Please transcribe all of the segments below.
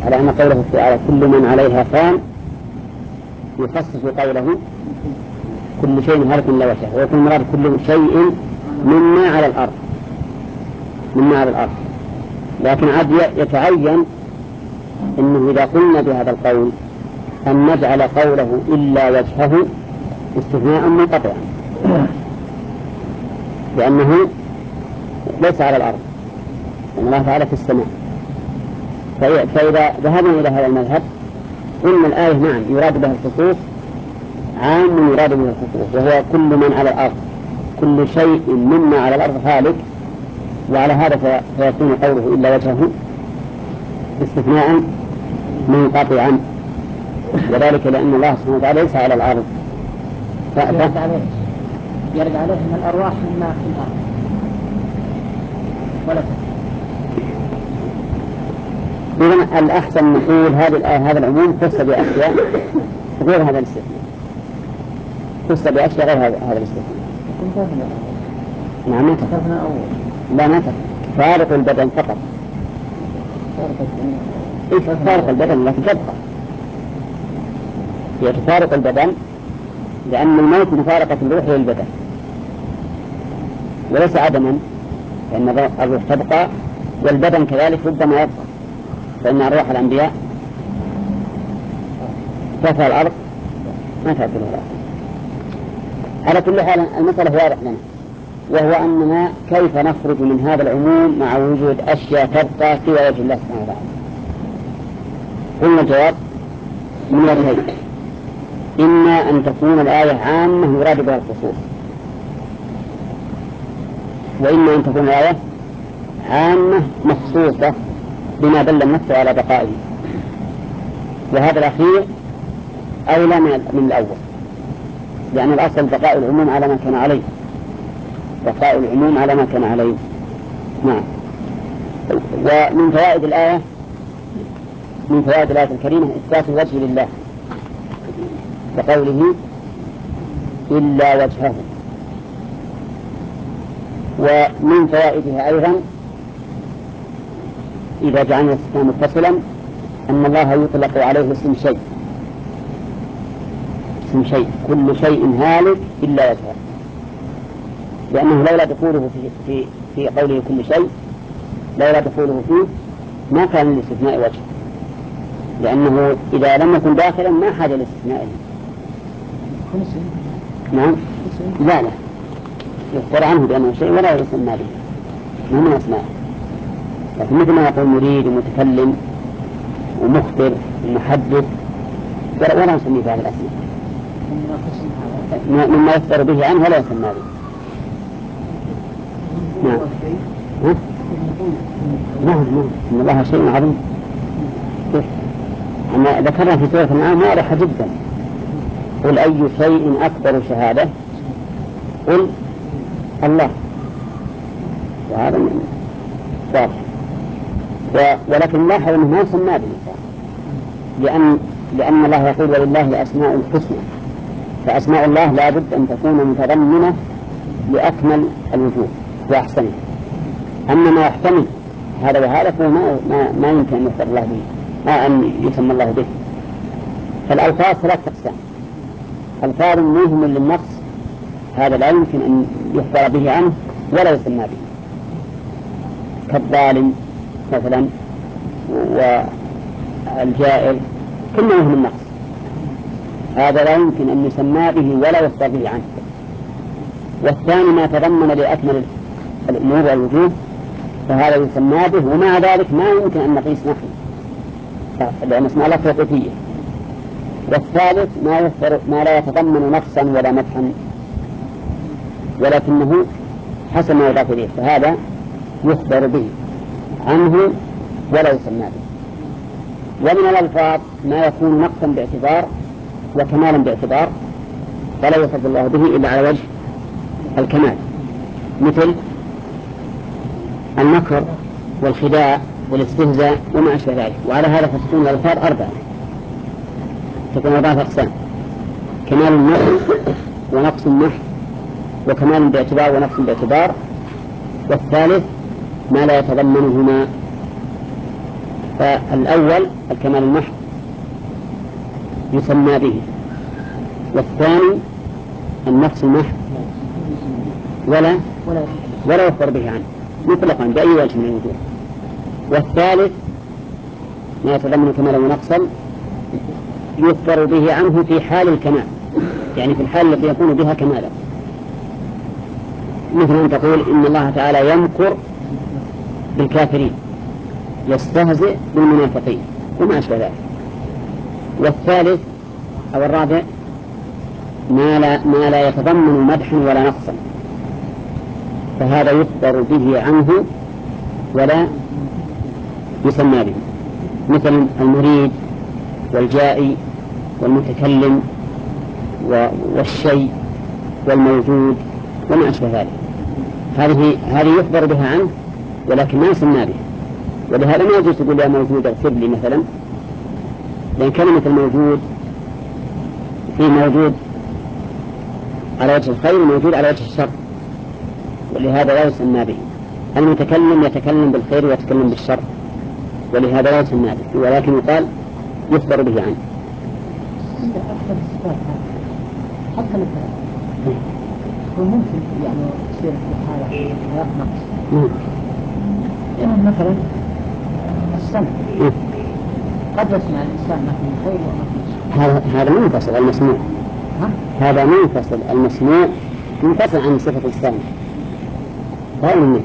على أن قوله تعالى كل من عليها فان يخصص قوله كل شيء هالك إلا وجهه، ويكون مراد كل شيء مما على الأرض، مما على الأرض. لكن عاد يتعين إنه إذا قلنا بهذا القول أن نجعل قوله إلا وجهه استثناء منقطعا، لأنه ليس على الأرض، لأن الله تعالى في السماء. فإذا ذهبنا إلى هذا المذهب إن الآية نعم يراد بها الخصوص، عام يراد بها الخصوص، وهو كل من على الأرض، كل شيء مما على الأرض هالك، وعلى هذا فيكون قوله إلا وجهه استثناء منقطعا، وذلك لأن الله سبحانه وتعالى ليس على الأرض. يرد عليه من الأرواح مما في الأرض ولا تكفي. إذن الأحسن نقول هذه الآية هذا العموم خص بأشياء غير هذا الاستثناء، خص بأشياء غير هذا الاستثناء. نعم كتبنا أول لا ما فارق البدن فقط، فارق البدن لكن تبقى هي تفارق البدن، لأن الموت مفارقة الروح للبدن وليس عدما، لأن الروح تبقى والبدن كذلك ربما يبقى، فإن أرواح الأنبياء تفى الأرض ما تأكل الأرض. على كل حال المسألة واضح لنا، وهو أننا كيف نخرج من هذا العموم مع وجود أشياء تبقى في وجه الله سبحانه وتعالى. قلنا الجواب من وجهين: إما أن تكون الآية عامة يراد بها الخصوص، وإما أن تكون الآية عامة مخصوصة بما دل النص على بقائه، وهذا الأخير أولى من الأول، لأن الأصل بقاء العموم على ما كان عليه، بقاء العموم على ما كان عليه. نعم. ومن فوائد الآية، من فوائد الآية الكريمة إثبات الوجه لله بقوله إلا وجهه. ومن فوائدها أيضا إذا جعلنا الاستثناء متصلا أن الله يطلق عليه اسم شيء، اسم شيء، كل شيء هالك إلا وجهه، لأنه لولا دخوله في قوله كل شيء، لولا دخوله فيه ما كان للاستثناء وجه، لأنه إذا لم يكن داخلا ما حاجة لاستثنائه. نعم لا يذكر عنه بأنه شيء ولا يسمى به من أسماء، لكن مثل ما يقول مريد ومتكلم ومخبر ومحدث ولا نسميه بهذه الأسماء، مما يذكر به عنه ولا يسمى به. نعم نعم إن الله شيء عظيم. أما ذكرنا في سورة الأنعام واضحة جدا: قل أي شيء أكبر شهادة؟ قل الله. وهذا واضح. ولكن لاحظ أنه ما يسمى به، لأن الله يقول ولله الأسماء الحسنى، فأسماء الله لا بد أن تكون متضمنة لأكمل الوجوه وأحسنه. أما ما يحتمل هذا وهذا فهو ما يمكن أن يذكر الله به، ما أن يسمى الله به. فالألفاظ ثلاث أقسام: ألفاظ مهم للنقص، هذا لا يمكن أن يخبر به عنه ولا يسمى به، كالظالم مثلا والجائر، كل مهم النقص، هذا لا يمكن أن يسمى به ولا يخبر به عنه. والثاني ما تضمن لأكمل الأمور والوجوه، فهذا يسمى به، ومع ذلك ما يمكن أن نقيس نحن لأن اسم الله توقيفية. والثالث ما لا يتضمن نقصا ولا مدحا، ولكنه حسب ما يضاف إليه، فهذا يخبر به عنه ولا يسمى به. ومن الألفاظ ما يكون نقصا باعتبار وكمالا باعتبار، فلا يصف الله به إلا على وجه الكمال، مثل المكر والخداع والاستهزاء وما أشبه ذلك. وعلى هذا فتكون الألفاظ أربعة، تكون أربعة أقسام: كمال النقص ونقص النحو وكمال باعتبار ونقص باعتبار، والثالث ما لا يتضمنهما فالأول الكمال المحض يسمى به، والثاني النقص المحض ولا يخبر به عنه مطلقا بأي وجه من الوجوه. والثالث ما يتضمن كمالا ونقصا يخبر به عنه في حال الكمال، يعني في الحال التي يكون بها كمالا، مثل أن تقول إن الله تعالى يمكر بالكافرين، يستهزئ بالمنافقين وما أشبه ذلك. والثالث أو الرابع ما لا يتضمن مدحا ولا نقصا، فهذا يخبر به عنه ولا يسمى به، مثل المريد والجائي والمتكلم والشيء والموجود وما أشبه ذلك. هذه يخبر بها عنه ولكن ما يسمى به. ولهذا ما يجوز تقول يا موجود اغفر لي مثلا، لأن كلمة الموجود في موجود على وجه الخير وموجود على وجه الشر، ولهذا لا يسمى به. المتكلم يتكلم بالخير ويتكلم بالشر، ولهذا لا يسمى به، ولكن يقال يخبر به عنه. حتى مثلا وممكن يعني تصير في حالة غير نقص، يعني مثلا السمع قد يسمع الإنسان ما في خير وما في شر. هذا منفصل المسموع، هذا منفصل المسموع منفصل عن صفة السامع. دائما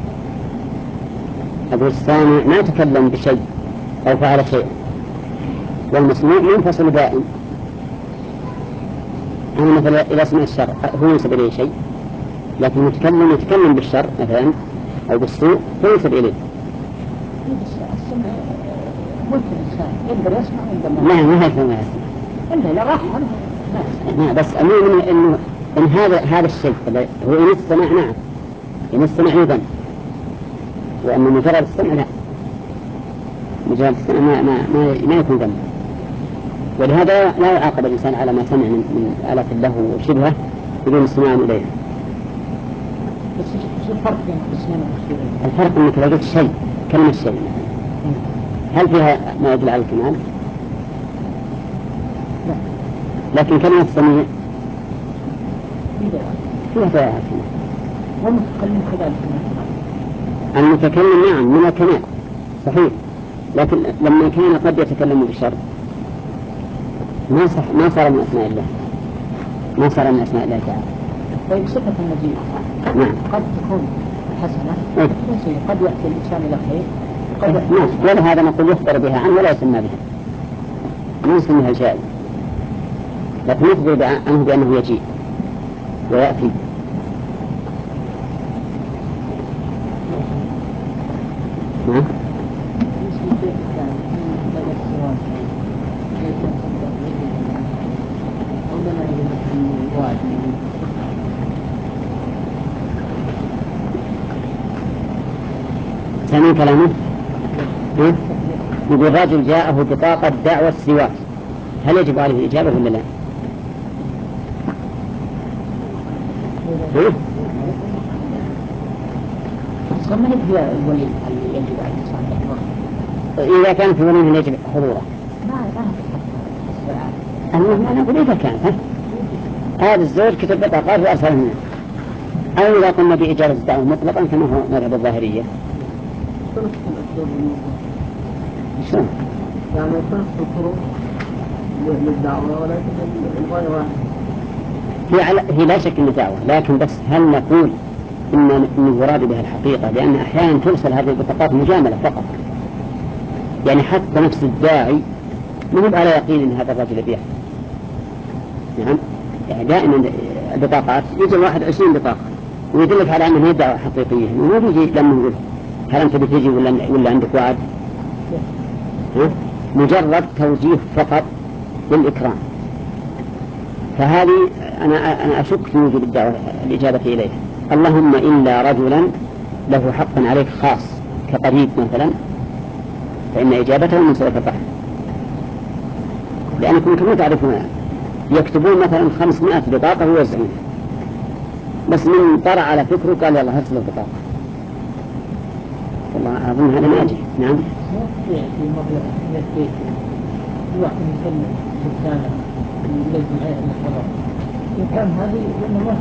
أبو السامع ما يتكلم بشيء أو فعل شيء، والمسموع منفصل دائم. أنا مثلا إذا سمع الشر هو ينسب إليه شيء، لكن المتكلم يتكلم بالشر مثلا أو بالسوء هو ينسب إليه. السمع ممكن الإنسان يقدر يسمع ويقدر لا ما يسمع إلا لا راح ما بس أمين إن هذا الشيء هو إن السمع نعم، إن السمع يذن، وأن مجرد السمع لا، مجرد السمع ما يكون ذنب. ولهذا لا يعاقب الإنسان على ما سمع من آلة له وشبهه بدون استماع إليه. بس الفرق بين القسمين المشهورين؟ الفرق أنك لو قلت شيء كلمة شيء هل فيها ما يدل على الكمال؟ لا. لكن كلمة السميع فيها الكمال. والمتكلم كذلك المتكلم نعم من الكمال صحيح، لكن لما كان قد يتكلم بالشر ما صار من أسماء الله، ما صار من أسماء الله تعالى. طيب صفة المجيء نعم قد تكون حسنة قد يأتي الإنسان إلى خير نعم، ولهذا نقول يخبر بها عنه ولا يسمى بها، ما يسميها جائز، لكن يخبر عنه بأنه يجيء ويأتي. نعم سامعين كلامه؟ يقول الرجل جاءه بطاقة دعوة السواك، هل يجب عليه الإجابة ولا لا؟ من هي الولي اللي يجب عليه الإنسان؟ إذا كان في ولي يجب حضوره. أنا أقول إذا كان هذا الزوج كتب بطاقات وأرسلهن، أو إذا قلنا بإجابة الدعوة مطلقا كما هو مذهب الظاهرية. شلون؟ يعني يكون الطرق للدعوة ولكن الغاية واحدة. هي لا شك أن دعوة، لكن بس هل نقول إن يراد بها الحقيقة؟ لأن أحيانا ترسل هذه البطاقات مجاملة فقط، يعني حتى نفس الداعي ما هو على يقين أن هذا الرجل يبيع. نعم يعني دائما البطاقات يجي 21 بطاقة ويدلك على أنها دعوة حقيقية، وما بيجي لما يقول هل أنت بتجي ولا عندك وعد؟ مجرد توجيه فقط للإكرام. فهذه أنا أشك في وجود الإجابة إليه، اللهم إلا رجلا له حق عليك خاص كقريب مثلا، فإن إجابته من سلف البحث، لأنكم كما تعرفون يكتبون مثلا 500 بطاقة ويوزعونها، بس من طرع على فكره قال يلا هرسل البطاقة، والله أظن هذا ناجح. نعم. في مبلغ من البيت الواحد يسلم سلسانة من الحياة الخضر إن كان هذه لأنه ما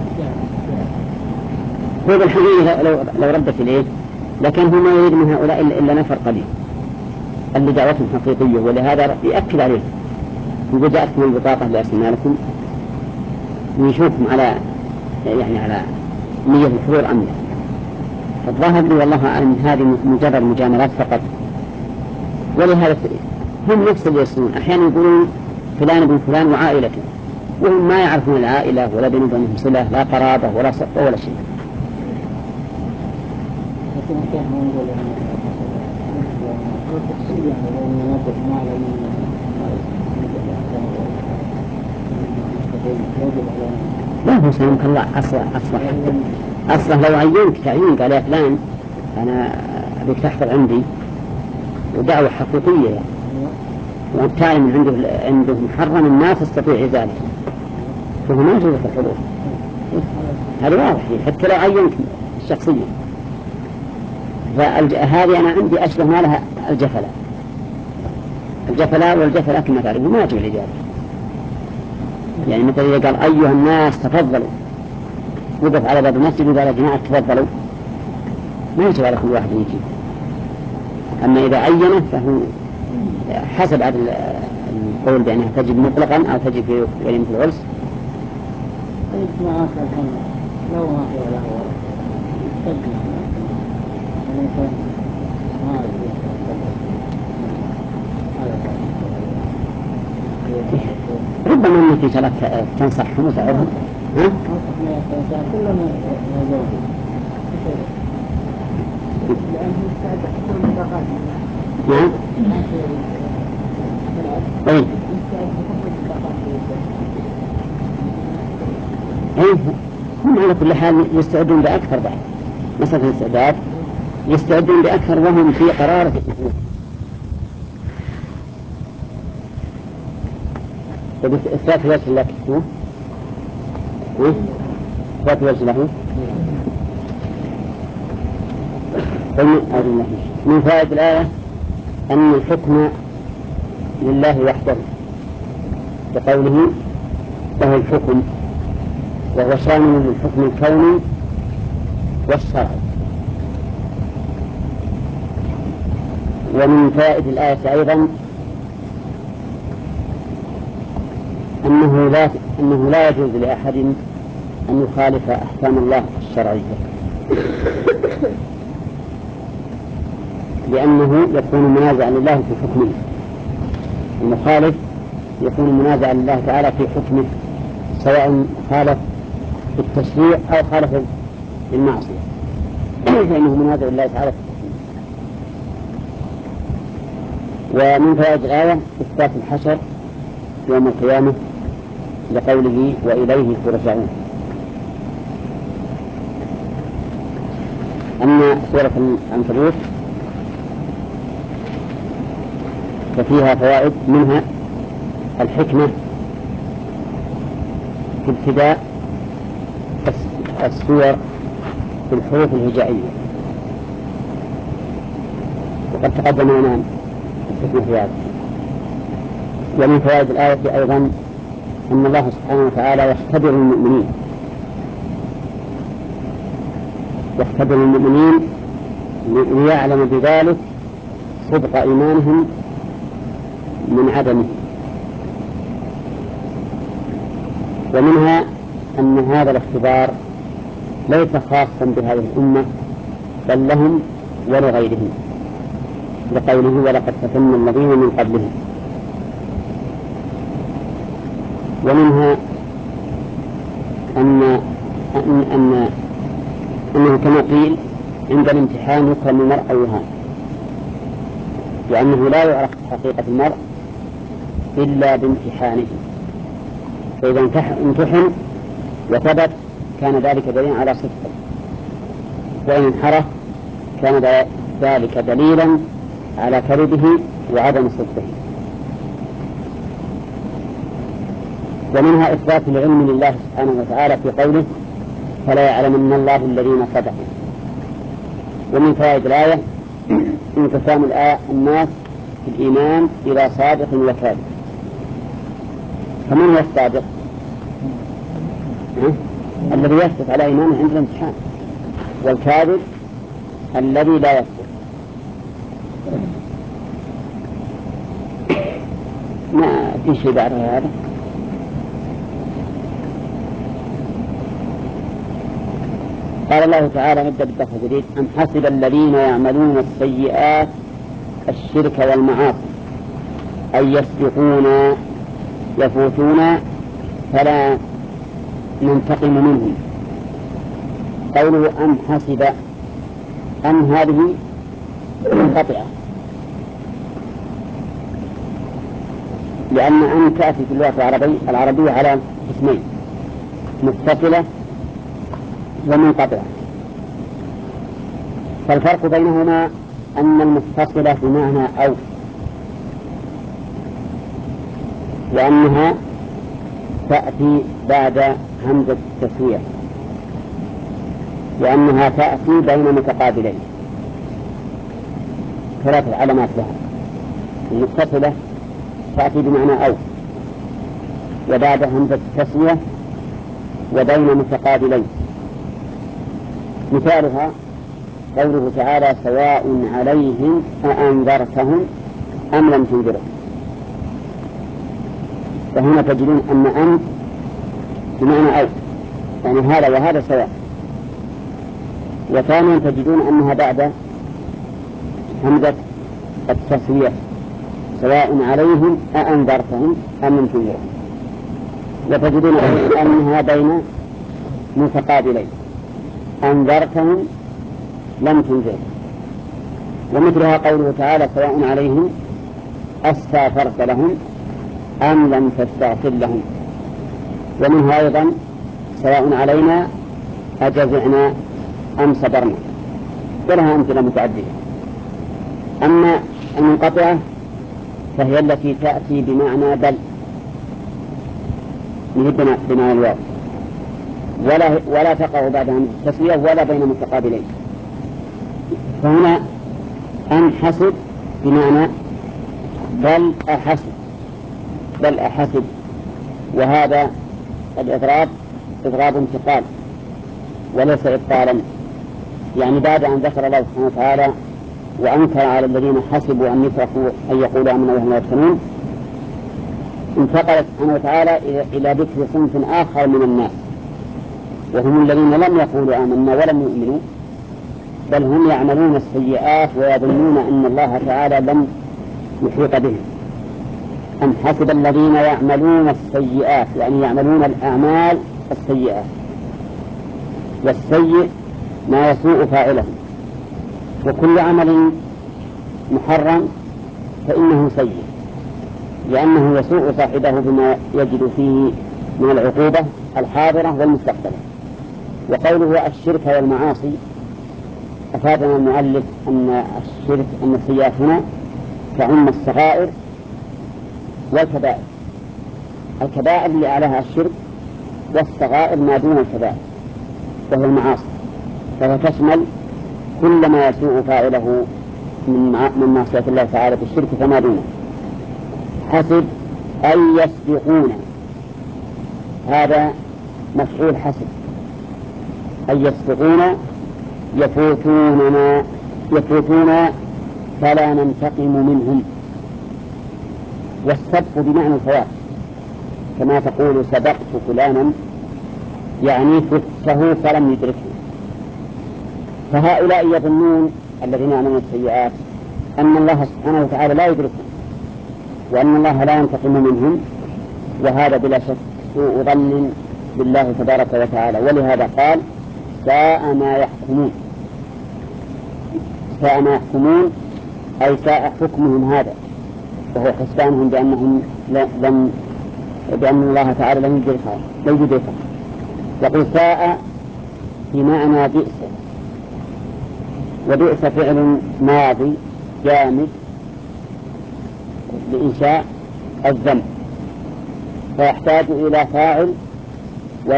هو بالحقيقة لو ردت إليه لكن هو ما يريد من هؤلاء إلا نفر قليل اللي دعوتهم حقيقية، ولهذا يأكد عليه إذا جاءتكم البطاقة لأرسلنا لكم ويشوفكم على يعني على نية الحضور أم لا. فالظاهر لي والله أعلم هذه مجرد مجاملات فقط. ولهذا هم نفس اللي يصلون أحيانا يقولون فلان ابن فلان وعائلته وهم ما يعرفون العائلة ولا بينهم بينهم صلة لا قرابة ولا صفة ولا شيء. لا هو سيمكن الله أصلا لو عينك تعيين قال يا فلان أنا أبيك تحضر عندي ودعوة حقيقية يعني وابتعي من عنده محرم الناس تستطيع ذلك فهو ما يجوز الحضور. هذا واضح حتى لو عينك الشخصية. فهذه أنا عندي أشبه ما لها الجفلاء والجفلاء كما تعرفون ما يجوز الإجابة. يعني مثلا إذا قال أيها الناس تفضلوا وقف على باب المسجد وقال يا جماعة تفضلوا ما يجب على كل واحد يجي. أما إذا عينه فهو حسب القول بأنها تجب مطلقا أو تجب في وليمة العرس. لو ما في ولا هو ربما أنك ترى تنصحهم وتعظهم. نعم. هم على كل حال يستعدون بأكثر بعد مثلا الاستعداد يستعدون بأكثر وهم في قرارة الحكومة. إثبات وجه الله كتبوه إثبات وجه له من فائدة الآية أن الحكم لله وحده بقوله له الحكم وهو شامل للحكم الكوني والشرعي. ومن فائدة الآية أيضا أنه لا يجوز لأحد أن يخالف أحكام الله الشرعية لأنه يكون منازعا لله في حكمه. المخالف يكون منازعا لله تعالى في حكمه سواء خالف في التشريع أو خالف في المعصية فإنه منازع لله تعالى في حكمه. ومن فوائد الآية إثبات الحشر يوم القيامة لقوله وإليه ترجعون. أما سورة العنكبوت ففيها فوائد منها الحكمة في ابتداء السور في الحروف الهجائية وقد تقدم لنا الحكمة في هذا. ومن فوائد الآية أيضا أن الله سبحانه وتعالى يختبر المؤمنين ليعلم بذلك صدق إيمانهم من عدمه. ومنها أن هذا الاختبار ليس خاصا بهذه الأمة بل لهم ولغيرهم لقوله ولقد فتنا الذين من قبلهم. ومنها أنه كما قيل عند الامتحان يكرم المرء أو يهان وأنه لا يعرف حقيقة المرء إلا بامتحانه. فإذا امتحن وثبت كان ذلك دليلا على صدقه وإن انحرف كان ذلك دليلا على كذبه وعدم صدقه. ومنها إثبات العلم لله سبحانه وتعالى في قوله فلا يعلمن الله الذين صدقوا. ومن فوائد الآية انقسام الناس في الإيمان إلى صادق وكاذب. فمن هو الصادق؟ الذي يثبت على إيمانه عند الامتحان، والكاذب الذي لا يثبت. ما في شيء بعد هذا. قال الله تعالى نبدأ بالدرس الجديد: أم حسب الذين يعملون السيئات الشرك والمعاصي أن يفوتون فلا ننتقم منهم. قوله أم حسب، أم هذه منقطعة، لأن أم تأتي في اللغة العربية على اسمين: متصلة ومنقطعة. فالفرق بينهما أن المتصلة بمعنى أو، وأنها تأتي بعد همزة التسوية، وأنها تأتي بين متقابلين. ثلاثة علامات لها: المتصلة تأتي بمعنى أو، وبعد همزة التسوية، وبين متقابلين. مثالها قوله تعالى: سواء عليهم أأنذرتهم أم لم تنذرهم. فهنا تجدون أن أم بمعنى أو، يعني هذا وهذا سواء. وثانيا تجدون أنها بعد همزة التسوية: سواء عليهم أأنذرتهم أم لم تنذرهم. وتجدون أنها بين متقابلين: أنذرتهم لم تنذرهم. ومثلها قوله تعالى: سواء عليهم أستغفرت لهم أم لم تستغفر لهم. ومنها أيضا: سواء علينا أجزعنا أم صبرنا. ولها أمثلة متعددة. أما المنقطعة فهي التي تأتي بمعنى بل، من بناء الواو، ولا تقع بعدها التسوية ولا بين متقابلين. فهنا أم حسب بمعنى بل أحسب، وهذا الإضراب إضراب انتقال وليس إبطالا. يعني بعد أن ذكر الله سبحانه وتعالى وأنكر على الذين حسبوا أن يتركوا أن يقولوا آمنا وهم لا يفتنون، انتقل سبحانه وتعالى إلى ذكر صنف آخر من الناس، وهم الذين لم يقولوا آمنا ولم يؤمنوا، بل هم يعملون السيئات ويظنون أن الله تعالى لم يحيط بهم. أم حسب الذين يعملون السيئات، يعني يعملون الأعمال السيئات، والسيء ما يسوء فاعله، وكل عمل محرم فإنه سيء، لأنه يسوء صاحبه بما يجد فيه من العقوبة الحاضرة والمستقبلة. وقوله الشرك والمعاصي، أفادنا المؤلف أن الشرك أن السيئات هنا تعم الصغائر والكبائر. الكبائر اللي أعلاها الشرك، والصغائر ما دون الكبائر وهو المعاصي، فهي تشمل كل ما يسوء فاعله من معصية الله تعالى بالشرك فما دونه. حسب أي يسبقون، هذا مفعول حسب، أي يسبقون يفوتون فلا ننتقم منهم. والسبق بمعنى الفوات، كما تقول سبقت فلانا يعني فته فلم يدركه. فهؤلاء يظنون الذين يعملون السيئات أن الله سبحانه وتعالى لا يدركهم، وأن الله لا ينتقم منهم، وهذا بلا شك سوء ظن بالله تبارك وتعالى. ولهذا قال: ساء ما يحكمون. ساء ما يحكمون أي ساء حكمهم هذا، وهو حسبانهم بأن الله تعالى لم يدركهم. يقول ساء بمعنى بئس، وبئس فعل ماضي جامد لإنشاء الذنب، فيحتاج إلى فاعل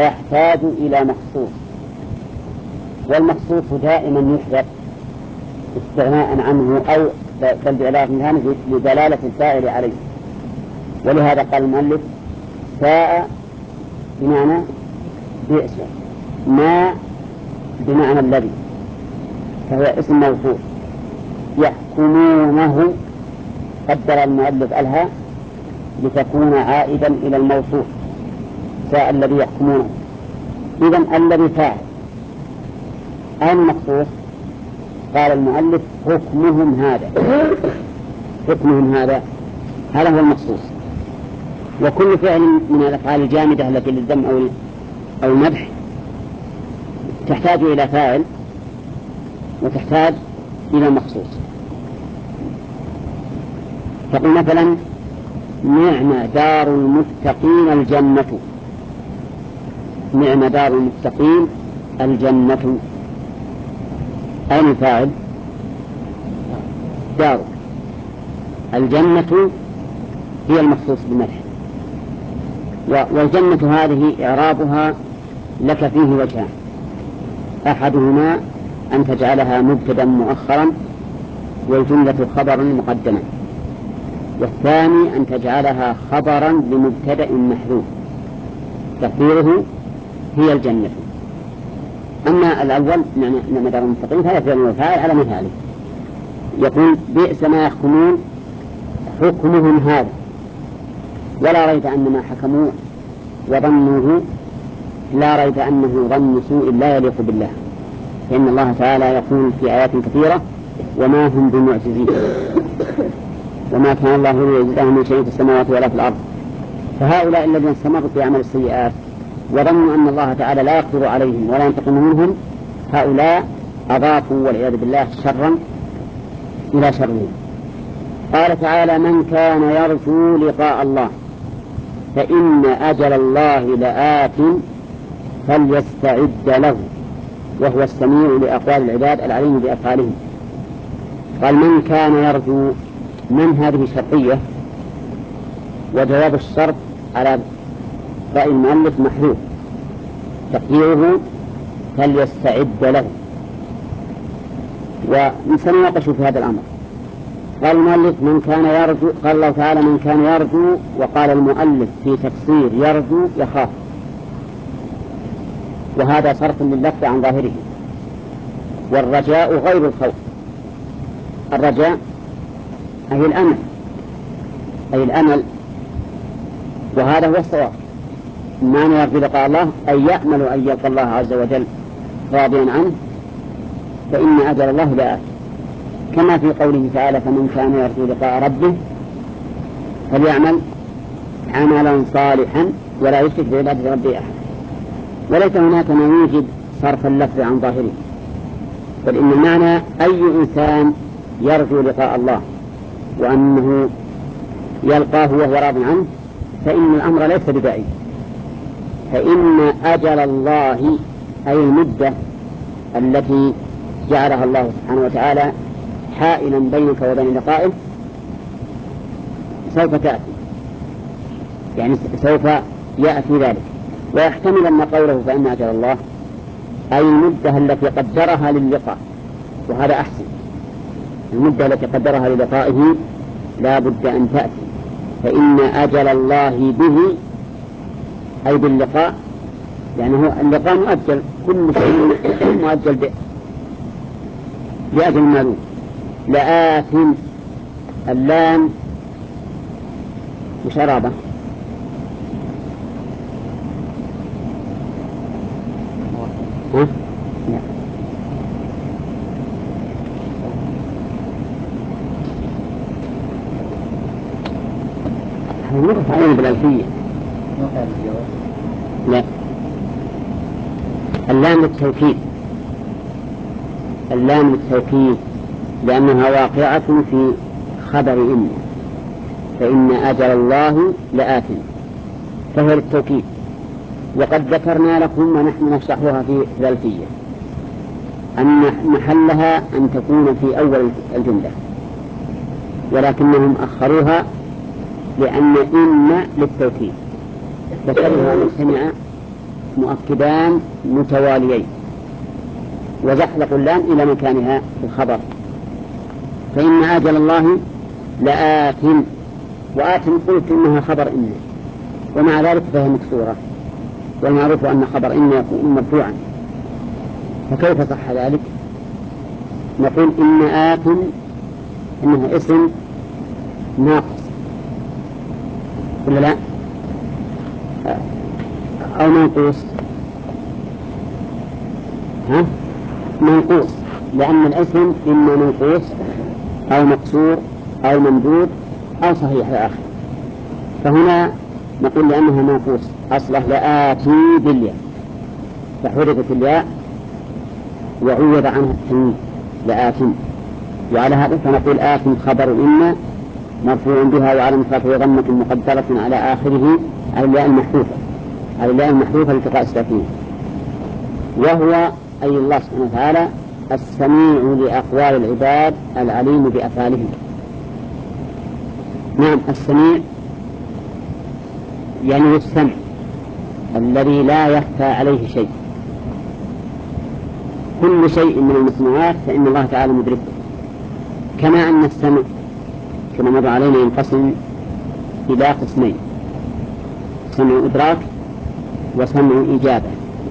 ويحتاج إلى مخصوص، والمخصوص دائما يحذف استغناء عنه أو بل بإضافة ثانية لدلالة الفاعل عليه. ولهذا قال المؤلف ساء بمعنى بئس، ما بمعنى الذي، فهو اسم موصول. يحكمونه قدر المؤلف الها لتكون عائدا إلى الموصول، ساء الذي يحكمونه. إذن الذي فاعل المخصوص قال المؤلف حكمهم هذا، حكمهم هذا هو المخصوص. وكل فعل من الأفعال الجامدة التي للذم أو المدح تحتاج إلى فاعل وتحتاج إلى مخصوص. تقول مثلا نعم دار المتقين الجنة، نعم دار المتقين الجنة، أين الفاعل؟ دار. الجنة هي المخصوص بالمدح. والجنة هذه إعرابها لك فيه وجهان: أحدهما أن تجعلها مبتدا مؤخرا والجملة خبرا مقدما، والثاني أن تجعلها خبرا لمبتدأ محذوف تقديره هي الجنة. أما الأول نعم دار المتقين فهي فعل وفاعل على مثاله. يقول بئس ما يحكمون حكمهم هذا، ولا ريب أن ما حكموا وظنوه لا ريب أنه ظن سوء لا يليق بالله، فإن الله تعالى يقول في آيات كثيرة وما هم بمعجزين وما كان الله ليعجزهم من شيء في السماوات ولا في الأرض. فهؤلاء الذين استمروا في عمل السيئات وظنوا أن الله تعالى لا يقدر عليهم ولا ينتقم منهم، هؤلاء أضافوا والعياذ بالله شرا إلى شرهم. قال تعالى من كان يرجو لقاء الله فإن أجل الله لآت فليستعد له وهو السميع لأقوال العباد العليم بأفعالهم. قال من كان يرجو، من هذه شرطية، وجواب الشرط على رأي المؤلف محذوف تقديره فليستعد له. وسنناقش في هذا الأمر. قال المؤلف من كان يرجو، قال الله تعالى من كان يرجو، وقال المؤلف في تفسير يرجو يخاف، وهذا صرف لللفظ عن ظاهره. والرجاء غير الخوف، الرجاء أي الأمل، أي الأمل، وهذا هو الصواب. معنى يرجو لقاء الله أي يأمل أن يلقى الله عز وجل راضيا عنه، فإن أجل الله لآت، كما في قوله تعالى فمن كان يرجو لقاء ربه فليعمل عملا صالحا ولا يشرك بعبادة ربه أحد. وليس هناك ما يوجد صرف اللفظ عن ظاهره، بل إن المعنى أي إنسان يرجو لقاء الله وأنه يلقاه وهو راض عنه فإن الأمر ليس بدائي. فإن أجل الله أي المدة التي جعلها الله سبحانه وتعالى حائلا بينك وبين لقائه سوف تأتي، يعني سوف يأتي ذلك. ويحتمل أن قوله فإن أجل الله أي المدة التي قدرها للقاء، وهذا أحسن. المدة التي قدرها للقائه لا بد أن تأتي. فإن أجل الله به أي باللقاء، يعني اللقاء مؤجل، كل شيء مؤجل بأجل معلوم. لآت اللام مشربة نقف علينا بالألفية. لا، اللام للتوكيد، اللام للتوكيد لأنها واقعة في خبر إن، فإن أجل الله لآت، فهي للتوكيد. وقد ذكرنا لكم ونحن نشرحها في الألفية أن محلها أن تكون في أول الجملة، ولكنهم أخروها لأن إن للتوكيد ذكرها مجتمعا مؤكدان متواليين، وزحلقوا اللام إلى مكانها في الخبر فإن عاجل الله لآت، وآت قلت إنها خبر إن، ومع ذلك فهي مكسورة، والمعروف أن خبر إن يكون مرفوعا، فكيف صح ذلك؟ نقول إن آت إنها اسم ناقص ولا لا؟ أو منقوص؟ منقوص، لأن الاسم إما منقوص أو مكسور أو ممدود أو صحيح الآخر، فهنا نقول لأنها منقوص أصله لآتي بالياء، فحذفت الياء وعوض عنها التنوين لآت، وعلى هذا فنقول آت خبر إن مرفوع بها وعلى رفعه ضمة مقدرة على آخره على الياء المحذوفة، على الياء المحذوفة لالتقاء الساكنين، وهو أي الله سبحانه وتعالى السميع لأقوال العباد العليم بأفعالهم. نعم، السميع يعني السمع الذي لا يخفى عليه شيء، كل شيء من المسموعات فإن الله تعالى مدركه، كما أن السمع كما مر علينا ينقسم إلى قسمين: سمع إدراك وسمع إجابة.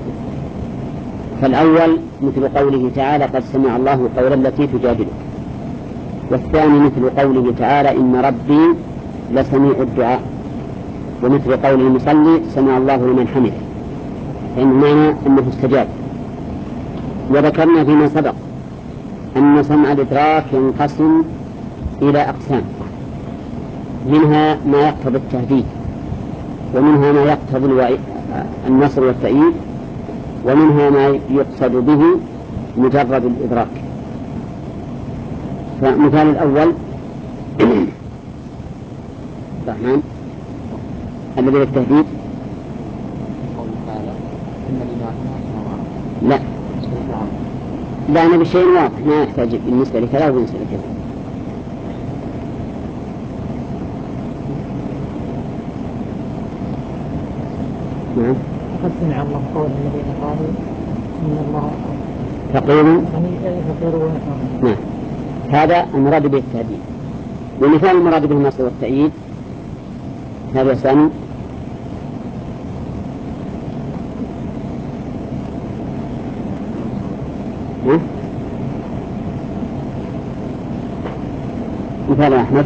فالأول مثل قوله تعالى قد سمع الله قول التي تجادلك، والثاني مثل قوله تعالى إن ربي لسميع الدعاء، ومثل قوله المصلي سمع الله لمن حمده، فإن معنى أنه استجاب. وذكرنا فيما سبق أن سمع الإدراك ينقسم إلى أقسام، منها ما يقتضي التهديد، ومنها ما يقتضي النصر والتأييد، ومنها ما يقصد به مجرد الإدراك. فمثال الأول الرحمن الذي للتهديد لا أنا بشيء واضح ما يحتاج بالنسبة لكذا وبالنسبة لكذا. نعم. قد سمع الله قول الذين قالوا إن الله تقول فقير. نعم، هذا المراد به التهديد. ومثال المراد به النصر والتأييد هذا ثاني. مثال أحمد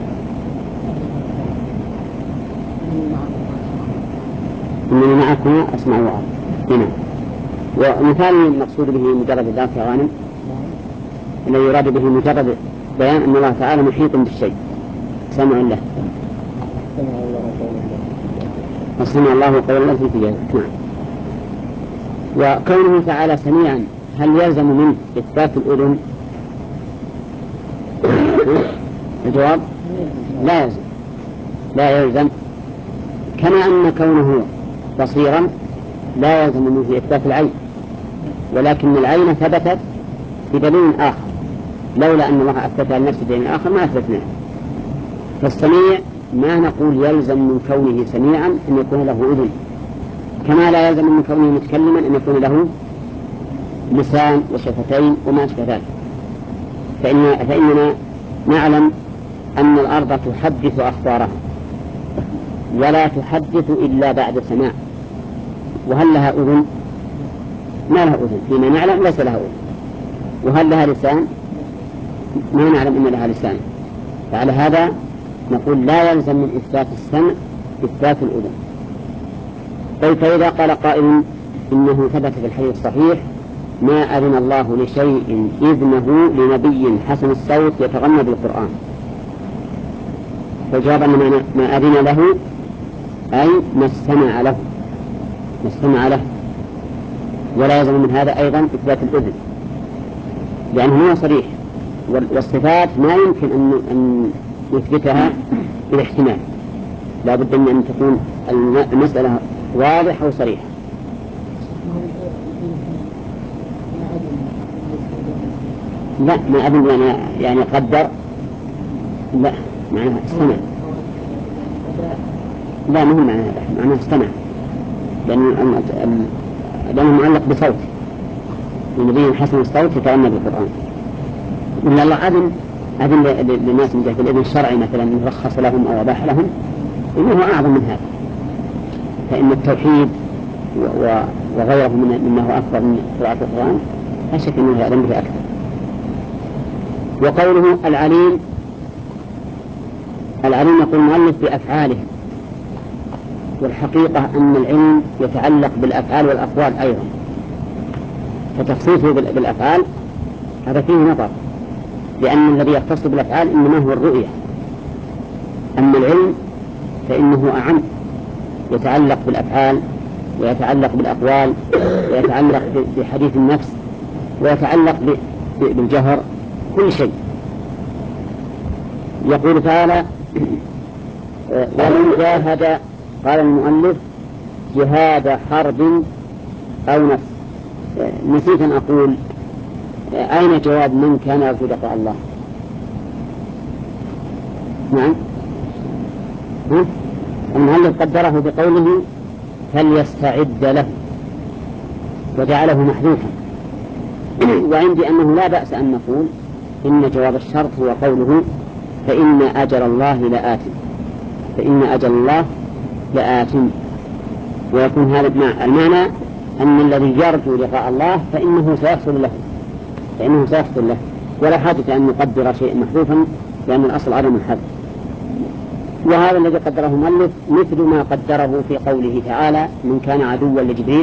إنني معكم أسمع وأرى هنا. ومثال المقصود به مجرد الذات يا غانم الذي يراد به مجرد بيان أن الله تعالى محيط بالشيء، سمع له وسمع الله قول التي تجادلك. نعم. وكونه تعالى سميعا هل يلزم منه إثبات الأذن؟ الجواب لا يلزم، كما أن كونه بصيرا لا يلزم منه إثبات العين، ولكن العين ثبتت بدليل آخر، لولا أن الله أثبتها لنفسه بدليل آخر ما أثبتناه. فالسميع ما نقول يلزم من كونه سميعا أن يكون له أذن، كما لا يلزم من كونه متكلما أن يكون له لسان وشفتين وما أشبه ذلك. فإننا نعلم أن الأرض تحدث أخبارها ولا تحدث إلا بعد سماع، وهل لها أذن؟ ما لها أذن، فيما نعلم ليس لها أذن. وهل لها لسان؟ ما نعلم إن لها لسان. فعلى هذا نقول لا يلزم من إثبات السمع إثبات الأذن. طيب فإذا قال قائل إنه ثبت في الحديث الصحيح ما أذن الله لشيء إذنه لنبي حسن الصوت يتغنى بالقرآن، فالجواب أن ما أذن له أي ما استمع له، ولا يلزم من هذا أيضا إثبات الأذن، لأنه هو صريح، والصفات ما يمكن أن يثبتها بالاحتمال، لا بد من أن تكون المسألة واضحة وصريحة. لا ما أذن يعني قدر، لا معناها استمع، لا مهم معناها استمع، لأنه معلق بصوت النبي حسن الصوت يتغنى بالقرآن. إن الله أذن هذا للناس من جهة الإذن الشرعي مثلا رخص لهم أو أباح لهم إنه أعظم من هذا، فإن التوحيد وغيره مما هو أكبر من قراءة القرآن لا شك أنه يعلم به أكثر. وقوله العليم يقول المؤلف بأفعاله، والحقيقة أن العلم يتعلق بالأفعال والأقوال أيضا، فتخصيصه بالأفعال هذا فيه نظر، لأن الذي يختص بالأفعال إنما هو الرؤية، أما العلم فإنه أعم، يتعلق بالأفعال ويتعلق بالأقوال ويتعلق بحديث النفس ويتعلق بالجهر، كل شيء. يقول تعالى ومن جاهد، قال المؤلف جهاد حرب أو نفس. نسيت أن أقول أين جواب من كان يرجو لقاء الله؟ نعم، المؤلف قدره بقوله فليستعد له وجعله محذوفا، وعندي أنه لا بأس أن نقول إن جواب الشرط هو قوله فإن أجل الله لآت، فإن أجل الله لآت، ويكون هذا المعنى أن الذي يرجو لقاء الله فإنه سيحصل له، ولا حاجة أن نقدر شيء محذوفا لأن الأصل عدم الحذف. وهذا الذي قدره المؤلف مثل ما قدره في قوله تعالى من كان عدوا لجبريل،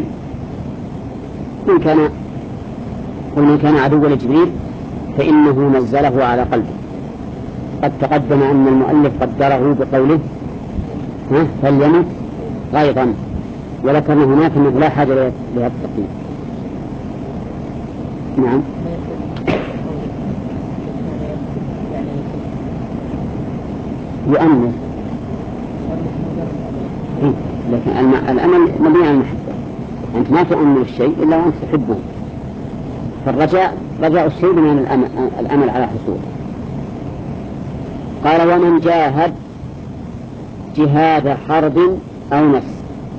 من كان عدوا لجبريل فإنه نزله على قلبه. قد تقدم أن المؤلف قدره بقوله فليمت غيظا، ولكن هناك أنه لا حاجة لهذا التقديم. نعم، يؤمن، لكن الأمل مبني على المحبة، أنت ما تؤمن الشيء إلا وأنت تحبه، فالرجاء رجاء الشيء من الأمل على حصوله. قال ومن جاهد جهاد حرب أو نفس.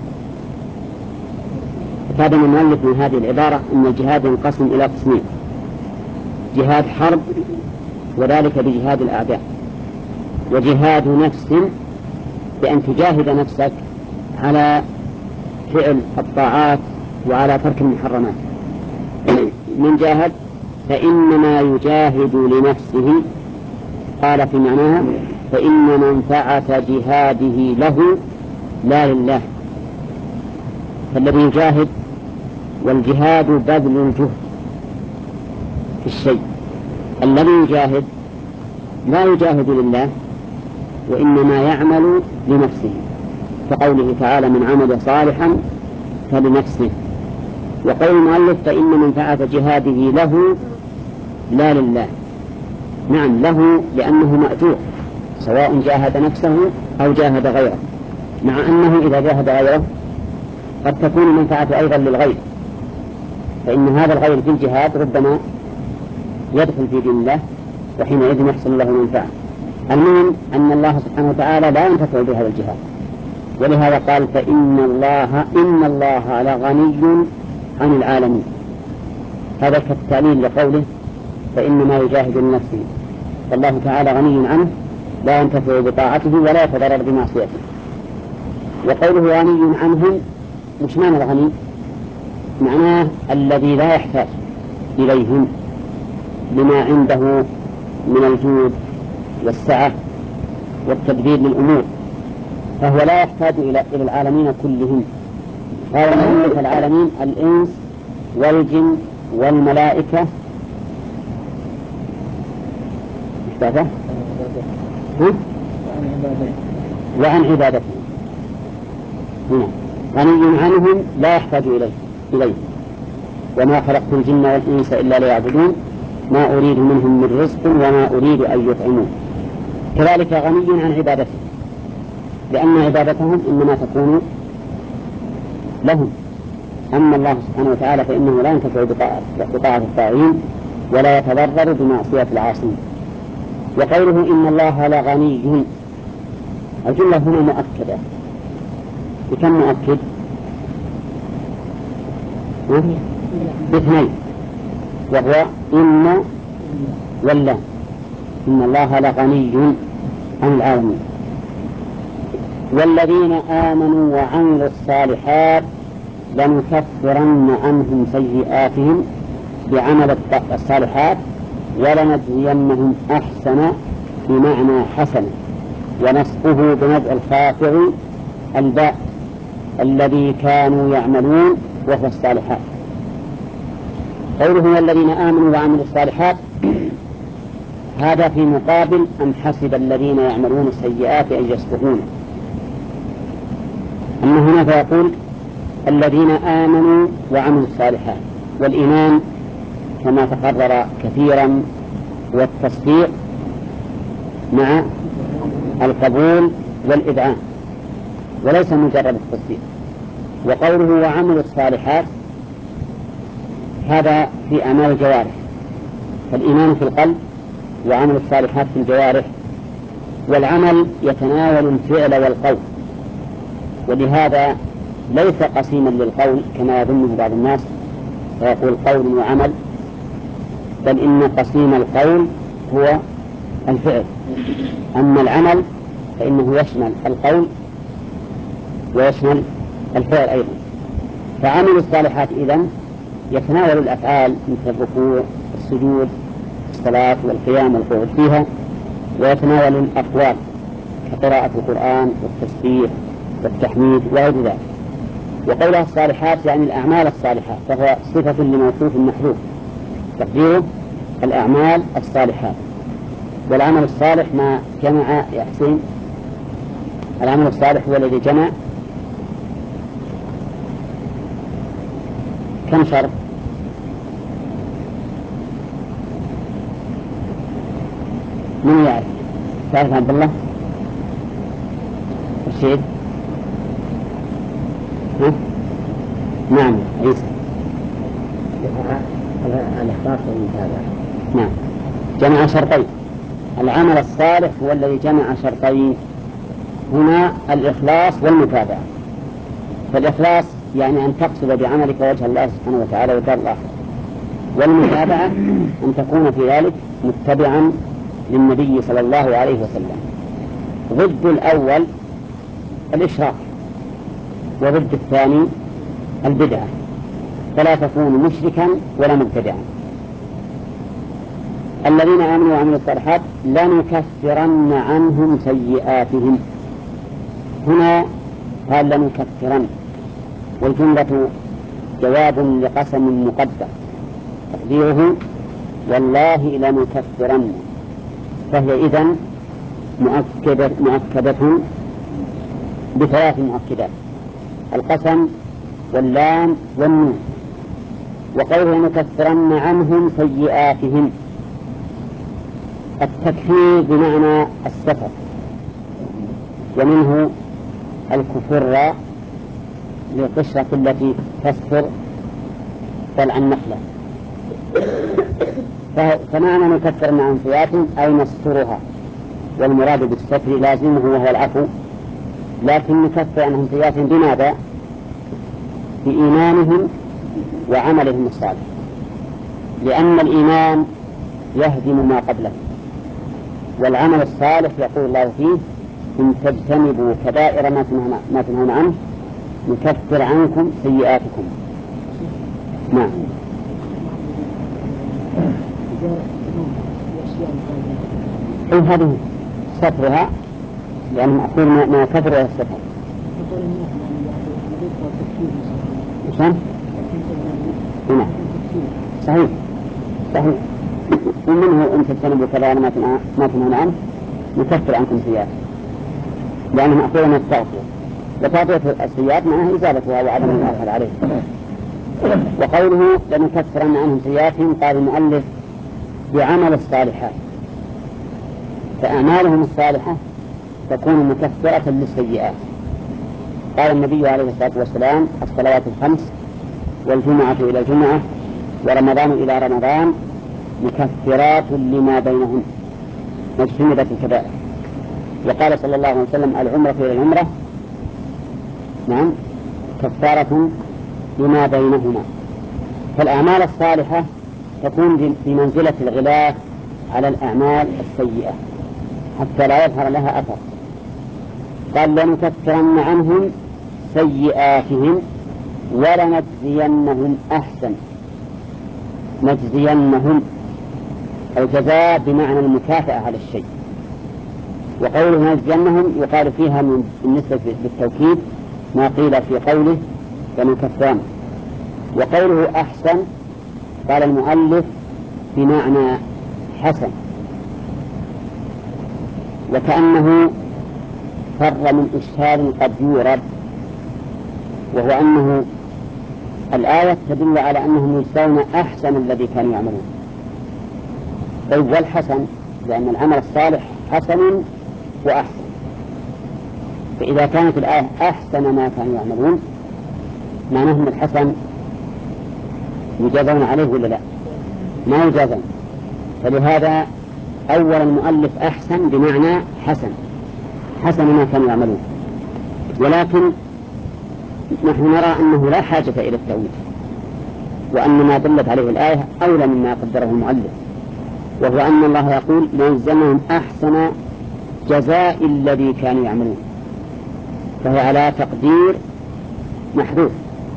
فهذا المؤلف من هذه العبارة أن الجهاد ينقسم إلى قسمين: جهاد حرب وذلك بجهاد الأعداء، وجهاد نفس بأن تجاهد نفسك على فعل الطاعات وعلى ترك المحرمات. من جاهد فإنما يجاهد لنفسه، قال في معناها فإن منفعة جهاده له لا لله. فالذي يجاهد، والجهاد بذل الجهد في الشيء، الذي يجاهد لا يجاهد لله وإنما يعمل لنفسه، كقوله تعالى من عمل صالحا فلنفسه. وقول المؤلف فإن منفعة جهاده له لا لله، نعم له لأنه مأجور سواء جاهد نفسه أو جاهد غيره، مع أنه إذا جاهد غيره قد تكون المنفعة أيضا للغير، فإن هذا الغير في الجهاد ربما يدخل في دين الله وحينئذ يحصل له منفعة. المهم أن الله سبحانه وتعالى لا ينتفع بهذا الجهاد، ولهذا قال فإن الله لغني عن العالمين. هذا كالتعليل لقوله فإنما يجاهد لنفسه، فالله تعالى غني عنه لا ينتفع بطاعته ولا يتضرر بمعصيته. وقوله غني عنهم، مش معنى الغني؟ معناه الذي لا يحتاج إليهم بما عنده من الجود والسعة والتدبير للأمور، فهو لا يحتاج إلى العالمين كلهم. قال المؤلف العالمين الإنس والجن والملائكة وعن عبادته. هنا غني عنهم لا يحتاج إليه. وما خلقت الجن والإنس إلا ليعبدون ما أريد منهم من رزق وما أريد أن يطعمون. كذلك غني عن عبادته، لأن عبادتهم إنما تكون لهم. أما الله سبحانه وتعالى فإنه لا ينتفع بطاعة الطاغين ولا يتضرر بمعصية العاصين. وقوله إن الله لغني، الجملة هنا مؤكدة بكم مؤكد؟ باثنين، وهو إن واللام. إن الله لغني عن العالمين. والذين آمنوا وعملوا الصالحات لنكفرن عنهم سيئاتهم بعمل الصالحات ولنجزينهم أحسن بمعنى حسن، ونصبه بنزع الخافض الباء الذي كانوا يعملون وهو الصالحات. قوله والذين آمنوا وعملوا الصالحات هذا في مقابل أن حسب الذين يعملون السيئات أن يسبقون. أما هنا فيقول الذين آمنوا وعملوا الصالحات، والإيمان كما تقرر كثيرا والتصديق مع القبول والإذعان وليس مجرد التصديق. وقوله وعملوا الصالحات هذا في أعمال الجوارح، فالإيمان في القلب وعمل الصالحات في الجوارح، والعمل يتناول الفعل والقول، ولهذا ليس قسيما للقول كما يظنه بعض الناس فيقول قول وعمل، بل إن قسيم القول هو الفعل، أما العمل فإنه يشمل القول ويشمل الفعل أيضا. فعمل الصالحات إذن يتناول الأفعال مثل الركوع والسجود الصلاة والقيام والقعود فيها، ويتناول الأقوال كقراءة القرآن والتسبيح والتحميد وغير ذلك. وقولها الصالحات يعني الأعمال الصالحات، فهو صفة لموصوف محذوف تقديره الأعمال الصالحات. والعمل الصالح ما جمع يا حسين، العمل الصالح هو الذي جمع كم شرط؟ من يعرف؟ تعرف عبد الله؟ رشيد؟ نعم عيسى. الإخلاص والمتابعة. نعم جمع شرطين. العمل الصالح هو الذي جمع شرطين هنا، الإخلاص والمتابعة. فالإخلاص يعني أن تقصد بعملك وجه الله سبحانه وتعالى والدار الآخرة، والمتابعة أن تكون في ذلك متبعا للنبي صلى الله عليه وسلم. ضد الأول الإشراك، وضد الثاني البدعة، فلا تكون مشركا ولا مبتدعا. الذين آمنوا وعملوا الصالحات لنكفرن عنهم سيئاتهم، هنا قال لنكفرن، والجملة جواب لقسم مقدر تقديره والله لنكفرن، فهي إذن مؤكدة بثلاث مؤكدات: القسم واللام والنون. وقوله لنكفرن عنهم سيئاتهم، التكفير بمعنى الستر، ومنه الكفر للقشرة التي تستر طلع النخلة، فمعنى نكفرن عن سيئاتهم أي نسترها، والمراد بالستر لازمه وهو العفو، لكن نكفر عنهم سيئاتهم بماذا؟ بإيمانهم وعملهم الصالح، لأن الإيمان يهدم ما قبله، والعمل الصالح يقول الله فيه إن تجتنبوا كبائر ما تنهون عنه نكفر عنكم سيئاتكم. نعم. أي هذه سترها، لأن مأخوذ ما كفر الستر. نعم صحيح صحيح. ومنه إن تجتنبوا كبائر ما تنهون عنه نكفر عنكم سيئات، لأنه مأخوذ من التغفير، وتغفير السيئات معناها إزالتها وعدم الآخر عليه. وقوله لنكفرن عنهم سيئاتهم قال المؤلف بعمل الصالحات، فأعمالهم الصالحة تكون مكفرة للسيئات. قال النبي عليه الصلاة والسلام الصلوات الخمس والجمعة إلى الجمعة ورمضان إلى رمضان مكفرات لما بينهم مجتنبة الكبائر. وقال صلى الله عليه وسلم العمرة إلى العمرة نعم كفارة لما بينهما. فالأعمال الصالحة تكون بمنزلة الغلاف على الأعمال السيئة حتى لا يظهر لها أثر. قال لنكفرن عنهم سيئاتهم ولنجزينهم أحسن. نجزينهم الجزاء بمعنى المكافأة على الشيء، وقوله نجزينهم يقال فيها بالنسبة للتوكيد ما قيل في قوله لنكفرن. وقوله أحسن قال المؤلف بمعنى حسن، وكأنه فر من إشكال قد يورد، وهو أنه الآية تدل على أنهم يجزون أحسن الذي كانوا يعملون. طيب والحسن، لأن العمل الصالح حسن وأحسن، فإذا كانت الآية أحسن ما كانوا يعملون معناه أن الحسن يجازون عليه ولا لا؟ ما يجازون. فلهذا أول المؤلف أحسن بمعنى حسن، حسن ما كانوا يعملون. ولكن نحن نرى أنه لا حاجة إلى التأويل، وأن ما دلت عليه الآية أولى مما قدره المؤلف، وهو أن الله يقول لنجزينهم أحسن جزاء الذي كانوا يعملون، فهو على تقدير محذوف،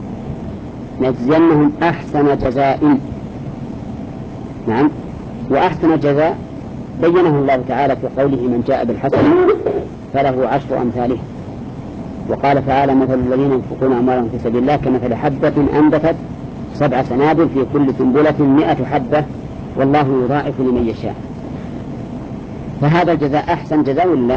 نجزينهم أحسن جزاء. نعم. وأحسن جزاء بينه الله تعالى في قوله من جاء بالحسنة فله 10 أمثالها. وقال تعالى مثل الذين ينفقون أموالهم في سبيل الله كمثل حبة أنبتت 7 سنابل في كل سنبلة 100 حبة والله يضاعف لمن يشاء. فهذا الجزاء أحسن جزاء ولا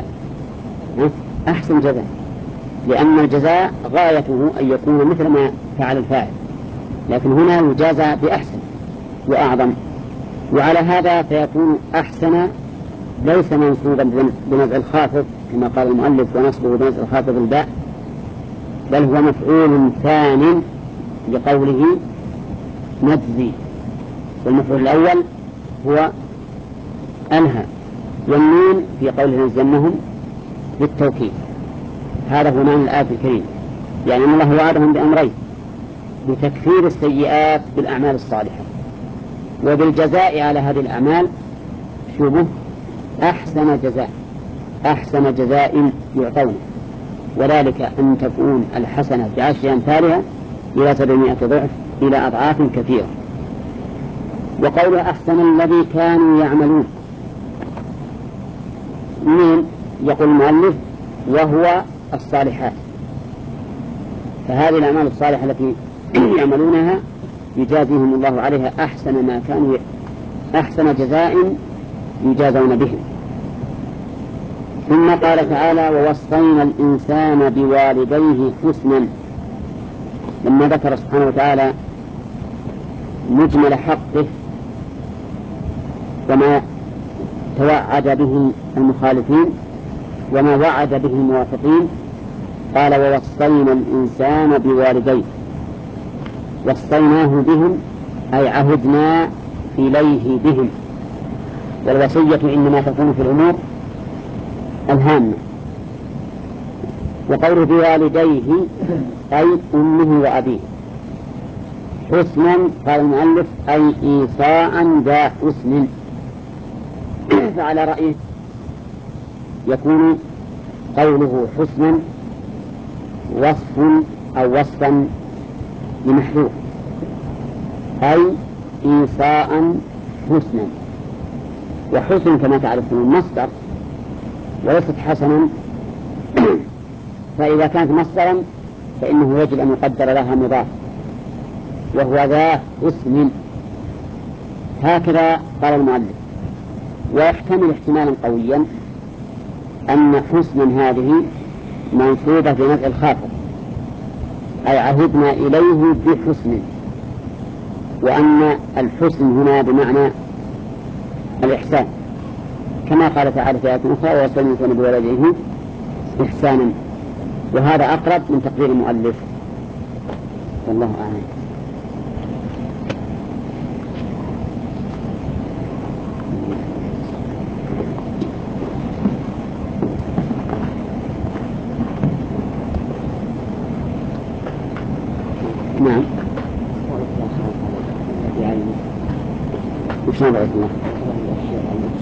أحسن جزاء، لأن الجزاء غايته أن يكون مثل ما فعل الفاعل، لكن هنا يجازى بأحسن وأعظم. وعلى هذا فيكون أحسن ليس منصوبا بنزع الخافض كما قال المؤلف ونصبه بنزع الخافض الباء، بل هو مفعول ثان لقوله نجزي، والمفعول الأول هو أنهى، والنون في قوله نجزينهم بالتوكيد. هذا هو معنى الآية الكريمة، يعني أن الله وعدهم بأمرين: بتكفير السيئات بالأعمال الصالحة، وبالجزاء على هذه الأعمال شبه أحسن جزاء، أحسن جزاء يعطونه، وذلك أن تكون الحسنة ب10 أمثالها إلى 700 ضعف إلى أضعاف كثيرة. وقول أحسن الذي كانوا يعملون، من يقول المؤلف وهو الصالحات، فهذه الأعمال الصالحة التي يعملونها يجازيهم الله عليها أحسن ما كانوا، أحسن جزاء يجازون به. ثم قال تعالى ووصينا الإنسان بوالديه حسنا، لما ذكر سبحانه وتعالى مجمل حقه وما توعد به المخالفين وما وعد به الموافقين، قال ووصينا الإنسان بوالديه. وصيناه بهم أي عهدنا إليه بهم، والوصية إنما تكون في الأمور الهامة. وقوله بوالديه أي أمه وأبيه. حسنا قال المؤلف أي إيصاء ذا حسن، فعلى رأيه يكون قوله حسنا وصف أو وصفا لمحذوف، أي إيصاء حسنا. وحسن كما تعرفون مصدر وليست حسنا، فإذا كانت مصدرا فإنه يجب أن يقدر لها مضاف، وهو ذا حسن. هكذا قال المؤلف. ويحتمل احتمالا قويا أن حسنا هذه منصوبة بنزع الخافض، أي عهدنا إليه بحسن، وأن الحسن هنا بمعنى الإحسان، كما قال تعالى في آية أخرى ووصينا الإنسان بوالديه إحسانا. وهذا أقرب من تقدير المؤلف، والله أعلم. نعم. وش نبغى الله؟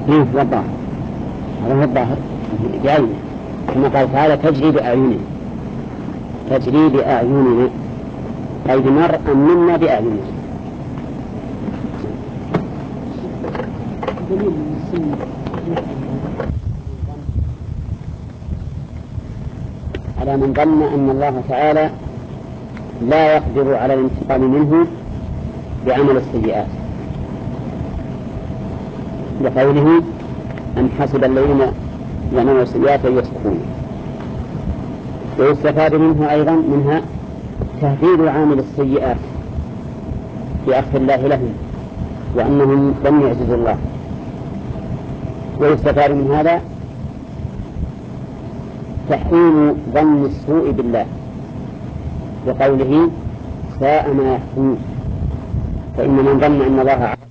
هو الظاهر، هذا هو الظاهر بعينه، كما قال تعالى تجري بأعيننا، تجري بأعيننا أي بمرء منا بأعيننا. على من ظن أن الله تعالى لا يقدر على الانتقام منه بعمل السيئات، لقوله أن حسب الذين يعملون السيئات أن يسبقون. ويستفاد منها أيضا تهديد عامل السيئات بأخذ الله لهم وأنهم لم يعجزوا الله. ويستفاد من هذا تحريم ظن السوء بالله بقوله ساء ما يحكمون، فإن من ظن أن الله